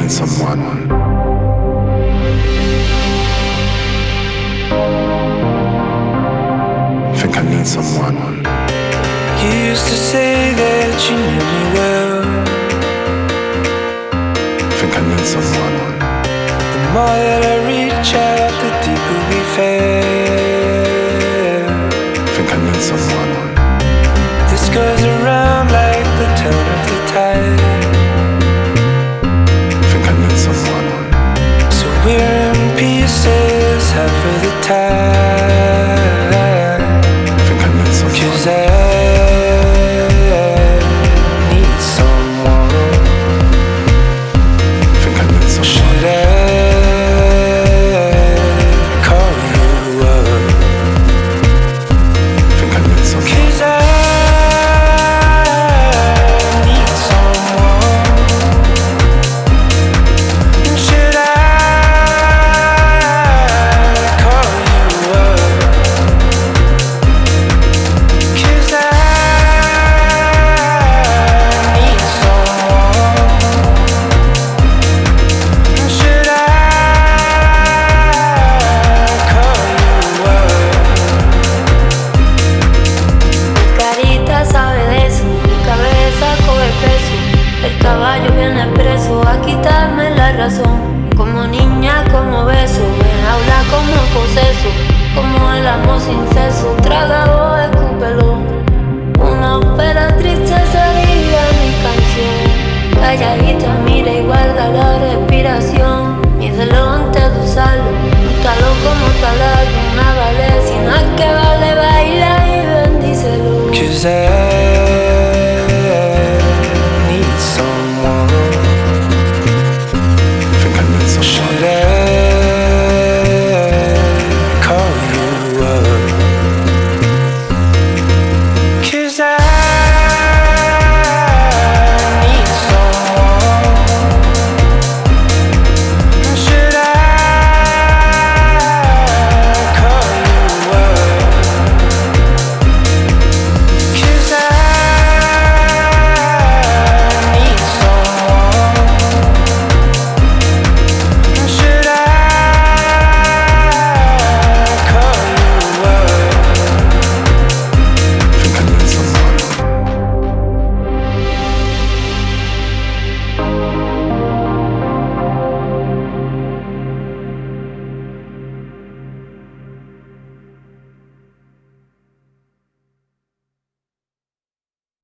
need someone. Think I need someone. You used to say that you knew me well. Think I need someone. The more that I reach out, the deeper we fell. Think I need someone. This goes around like the turn of the tide. Think I need someone. So we're in pieces, half of the time. Think I need someone. 'Cause I need someone. Think I need someone. Should I call you up? Think I need someone. 'Cause I need someone. Should I call you up? 'Cause I need someone. Should I call you up? Mi carita sabe de eso, mi cabeza coge peso. El caballo viene preso a quitarme la razón. Como niña, como beso, en aula como poseso. Como el amor sin ceso, trágalo, escúpelo. Una ópera triste sería mi canción. Calladita, mira y guarda la respiración. Mídelo antes de usarlo, úntalo como taladro. Una vale, si no es que vale, baila y bendícelo. 'Cause I